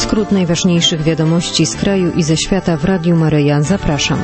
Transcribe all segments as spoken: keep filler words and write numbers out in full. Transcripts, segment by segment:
Skrót najważniejszych wiadomości z kraju i ze świata w Radiu Maryja. Zapraszam.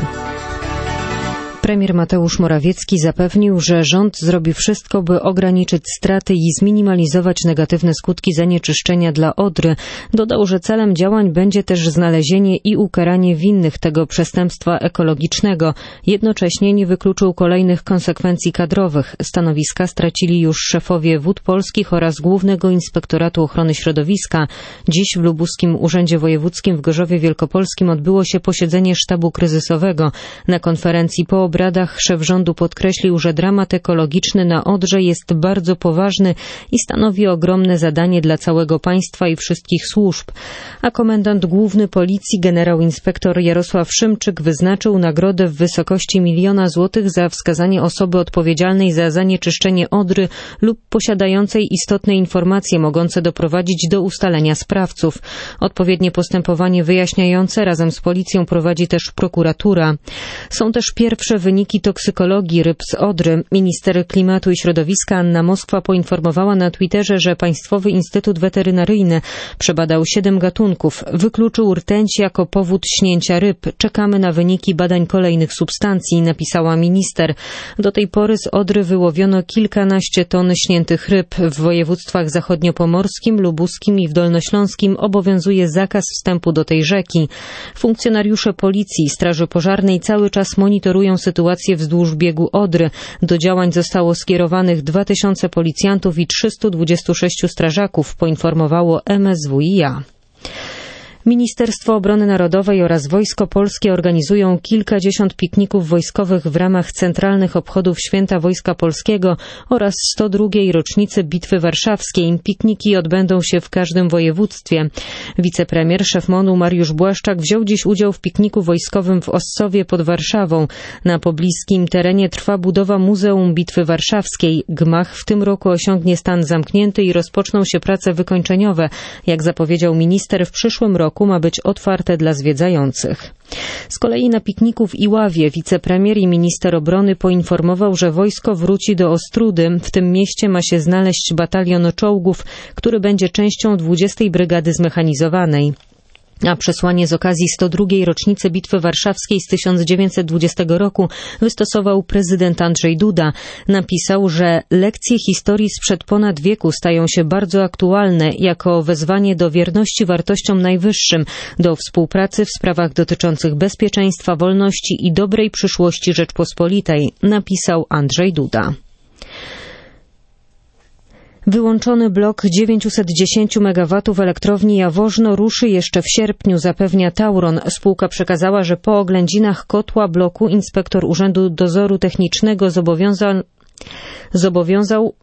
Premier Mateusz Morawiecki zapewnił, że rząd zrobi wszystko, by ograniczyć straty i zminimalizować negatywne skutki zanieczyszczenia dla Odry. Dodał, że celem działań będzie też znalezienie i ukaranie winnych tego przestępstwa ekologicznego. Jednocześnie nie wykluczył kolejnych konsekwencji kadrowych. Stanowiska stracili już szefowie Wód Polskich oraz Głównego Inspektoratu Ochrony Środowiska. Dziś w Lubuskim Urzędzie Wojewódzkim w Gorzowie Wielkopolskim odbyło się posiedzenie sztabu kryzysowego. Na konferencji po obradach szef rządu podkreślił, że dramat ekologiczny na Odrze jest bardzo poważny i stanowi ogromne zadanie dla całego państwa i wszystkich służb. A komendant główny policji generał inspektor Jarosław Szymczyk wyznaczył nagrodę w wysokości miliona złotych za wskazanie osoby odpowiedzialnej za zanieczyszczenie Odry lub posiadającej istotne informacje mogące doprowadzić do ustalenia sprawców. Odpowiednie postępowanie wyjaśniające razem z policją prowadzi też prokuratura. Są też pierwsze wyniki toksykologii ryb z Odry. Minister Klimatu i Środowiska Anna Moskwa poinformowała na Twitterze, że Państwowy Instytut Weterynaryjny przebadał siedem gatunków. Wykluczył rtęć jako powód śnięcia ryb. Czekamy na wyniki badań kolejnych substancji, napisała minister. Do tej pory z Odry wyłowiono kilkanaście ton śniętych ryb. W województwach zachodniopomorskim, lubuskim i w dolnośląskim obowiązuje zakaz wstępu do tej rzeki. Funkcjonariusze policji i straży pożarnej cały czas monitorują sytuację wzdłuż biegu Odry. Do działań zostało skierowanych dwa tysiące policjantów i trzystu dwudziestu sześciu strażaków, poinformowało M S W i A. Ministerstwo Obrony Narodowej oraz Wojsko Polskie organizują kilkadziesiąt pikników wojskowych w ramach centralnych obchodów Święta Wojska Polskiego oraz sto drugiej rocznicy Bitwy Warszawskiej. Pikniki odbędą się w każdym województwie. Wicepremier, szef M O N-u Mariusz Błaszczak wziął dziś udział w pikniku wojskowym w Ossowie pod Warszawą. Na pobliskim terenie trwa budowa Muzeum Bitwy Warszawskiej. Gmach w tym roku osiągnie stan zamknięty i rozpoczną się prace wykończeniowe. Jak zapowiedział minister, w przyszłym roku ma być otwarte dla zwiedzających. Z kolei na pikniku w Iławie wicepremier i minister obrony poinformował, że wojsko wróci do Ostródy. W tym mieście ma się znaleźć batalion czołgów, który będzie częścią dwudziestej Brygady Zmechanizowanej. A przesłanie z okazji sto drugiej rocznicy Bitwy Warszawskiej z tysiąc dziewięćset dwudziestego roku wystosował prezydent Andrzej Duda. Napisał, że lekcje historii sprzed ponad wieku stają się bardzo aktualne jako wezwanie do wierności wartościom najwyższym, do współpracy w sprawach dotyczących bezpieczeństwa, wolności i dobrej przyszłości Rzeczpospolitej, napisał Andrzej Duda. Wyłączony blok dziewięćset dziesięć megawatów elektrowni Jaworzno ruszy jeszcze w sierpniu, zapewnia Tauron. Spółka przekazała, że po oględzinach kotła bloku inspektor Urzędu Dozoru Technicznego zobowiązał, zobowiązał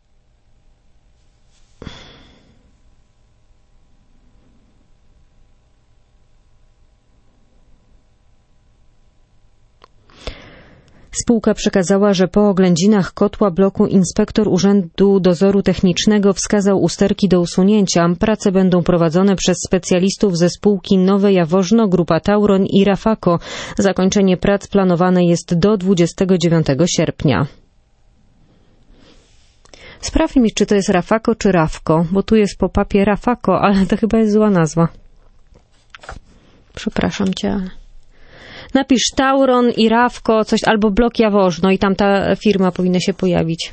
Spółka przekazała, że po oględzinach kotła bloku inspektor Urzędu Dozoru Technicznego wskazał usterki do usunięcia. Prace będą prowadzone przez specjalistów ze spółki Nowe Jaworzno, Grupa Tauron i Rafako. Zakończenie prac planowane jest do dwudziestego dziewiątego sierpnia. Sprawdź mi, czy to jest Rafako czy Rafko, bo tu jest po papie Rafako, ale to chyba jest zła nazwa. Przepraszam cię, ale... Napisz Tauron i Rafko, coś, albo blok Jaworzno i tam ta firma powinna się pojawić.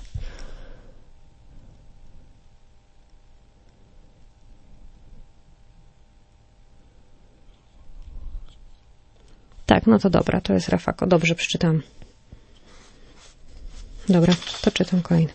Tak, no to dobra, to jest Rafako. Dobrze, przeczytam. Dobra, to czytam kolejny.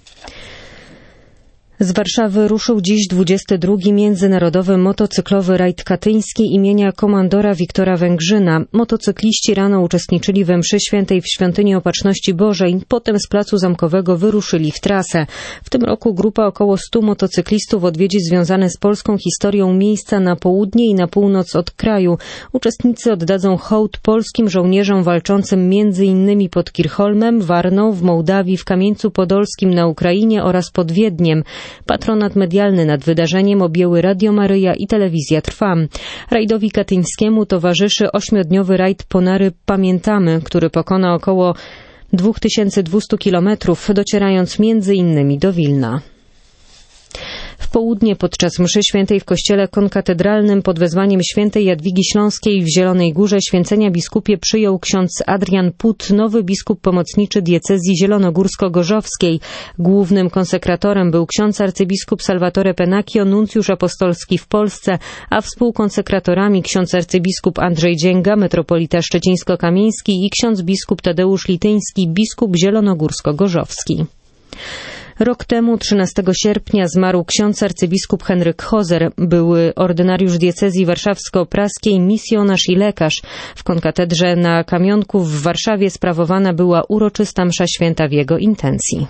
Z Warszawy ruszył dziś dwudziesty drugi Międzynarodowy Motocyklowy Rajd Katyński imienia komandora Wiktora Węgrzyna. Motocykliści rano uczestniczyli we mszy świętej w Świątyni Opatrzności Bożej. Potem z Placu Zamkowego wyruszyli w trasę. W tym roku grupa około stu motocyklistów odwiedzi związane z polską historią miejsca na południe i na północ od kraju. Uczestnicy oddadzą hołd polskim żołnierzom walczącym między innymi pod Kirchholmem, Warną, w Mołdawii, w Kamieńcu Podolskim na Ukrainie oraz pod Wiedniem. Patronat medialny nad wydarzeniem objęły Radio Maryja i Telewizja Trwam. Rajdowi katyńskiemu towarzyszy ośmiodniowy rajd Ponary Pamiętamy, który pokona około dwa tysiące dwieście kilometrów, docierając między innymi do Wilna. W południe podczas mszy świętej w kościele konkatedralnym pod wezwaniem świętej Jadwigi Śląskiej w Zielonej Górze święcenia biskupie przyjął ksiądz Adrian Put, nowy biskup pomocniczy diecezji zielonogórsko-gorzowskiej. Głównym konsekratorem był ksiądz arcybiskup Salvatore Penacchio, nuncjusz apostolski w Polsce, a współkonsekratorami ksiądz arcybiskup Andrzej Dzięga, metropolita szczecińsko-kamieński i ksiądz biskup Tadeusz Lityński, biskup zielonogórsko-gorzowski. Rok temu, trzynastego sierpnia, zmarł ksiądz arcybiskup Henryk Hozer, były ordynariusz diecezji warszawsko-praskiej, misjonarz i lekarz. W konkatedrze na Kamionku w Warszawie sprawowana była uroczysta msza święta w jego intencji.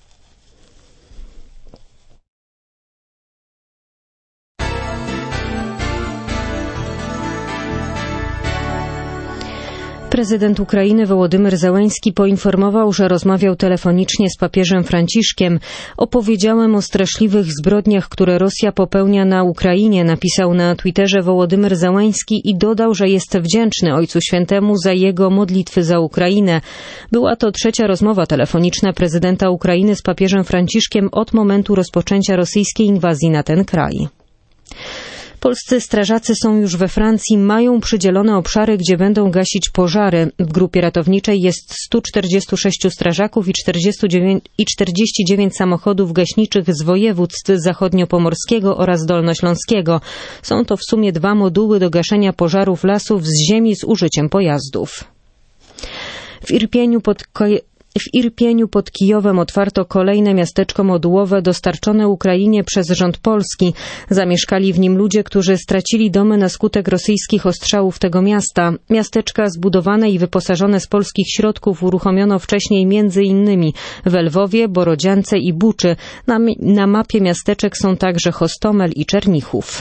Prezydent Ukrainy Wołodymyr Zełenski poinformował, że rozmawiał telefonicznie z papieżem Franciszkiem. Opowiedziałem o straszliwych zbrodniach, które Rosja popełnia na Ukrainie, napisał na Twitterze Wołodymyr Zełenski i dodał, że jest wdzięczny Ojcu Świętemu za jego modlitwy za Ukrainę. Była to trzecia rozmowa telefoniczna prezydenta Ukrainy z papieżem Franciszkiem od momentu rozpoczęcia rosyjskiej inwazji na ten kraj. Polscy strażacy są już we Francji, mają przydzielone obszary, gdzie będą gasić pożary. W grupie ratowniczej jest stu czterdziestu sześciu strażaków i czterdzieści dziewięć samochodów gaśniczych z województw zachodniopomorskiego oraz dolnośląskiego. Są to w sumie dwa moduły do gaszenia pożarów lasów z ziemi z użyciem pojazdów. W Irpieniu pod W Irpieniu pod Kijowem otwarto kolejne miasteczko modułowe dostarczone Ukrainie przez rząd polski. Zamieszkali w nim ludzie, którzy stracili domy na skutek rosyjskich ostrzałów tego miasta. Miasteczka zbudowane i wyposażone z polskich środków uruchomiono wcześniej między innymi w Lwowie, Borodziance i Buczy. Na, na mapie miasteczek są także Hostomel i Czernichów.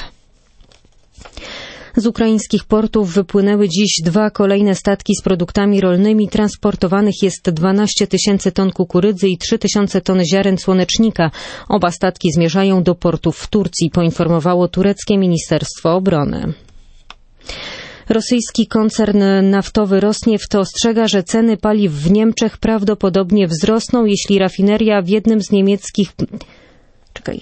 Z ukraińskich portów wypłynęły dziś dwa kolejne statki z produktami rolnymi. Transportowanych jest dwanaście tysięcy ton kukurydzy i trzy tysiące ton ziaren słonecznika. Oba statki zmierzają do portów w Turcji, poinformowało tureckie Ministerstwo Obrony. Rosyjski koncern naftowy Rosnieft ostrzega, że ceny paliw w Niemczech prawdopodobnie wzrosną, jeśli rafineria w jednym z niemieckich... Czekaj...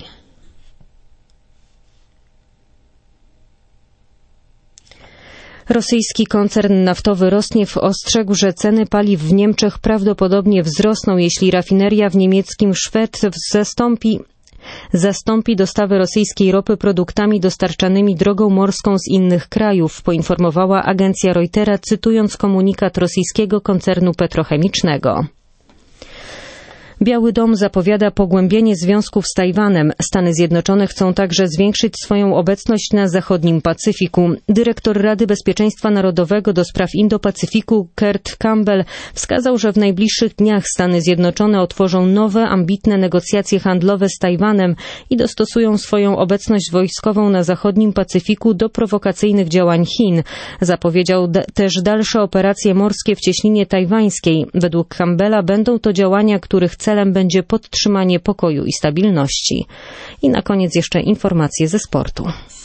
Rosyjski koncern naftowy Rosnieft ostrzegł, że ceny paliw w Niemczech prawdopodobnie wzrosną, jeśli rafineria w niemieckim Schwedt zastąpi, zastąpi dostawy rosyjskiej ropy produktami dostarczanymi drogą morską z innych krajów, poinformowała agencja Reutera, cytując komunikat rosyjskiego koncernu petrochemicznego. Biały Dom zapowiada pogłębienie związków z Tajwanem. Stany Zjednoczone chcą także zwiększyć swoją obecność na zachodnim Pacyfiku. Dyrektor Rady Bezpieczeństwa Narodowego do spraw Indo-Pacyfiku Kurt Campbell wskazał, że w najbliższych dniach Stany Zjednoczone otworzą nowe, ambitne negocjacje handlowe z Tajwanem i dostosują swoją obecność wojskową na zachodnim Pacyfiku do prowokacyjnych działań Chin. Zapowiedział d- też dalsze operacje morskie w cieśninie tajwańskiej. Według Campbella będą to działania, których celem Celem będzie podtrzymanie pokoju i stabilności. I na koniec jeszcze informacje ze sportu.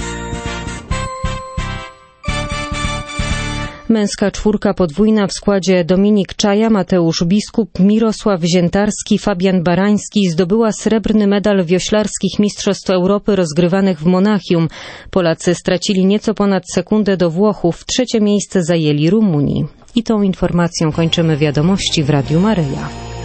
Męska czwórka podwójna w składzie Dominik Czaja, Mateusz Biskup, Mirosław Ziętarski, Fabian Barański zdobyła srebrny medal wioślarskich Mistrzostw Europy rozgrywanych w Monachium. Polacy stracili nieco ponad sekundę do Włochów. Trzecie miejsce zajęli Rumuni. I tą informacją kończymy wiadomości w Radiu Maryja.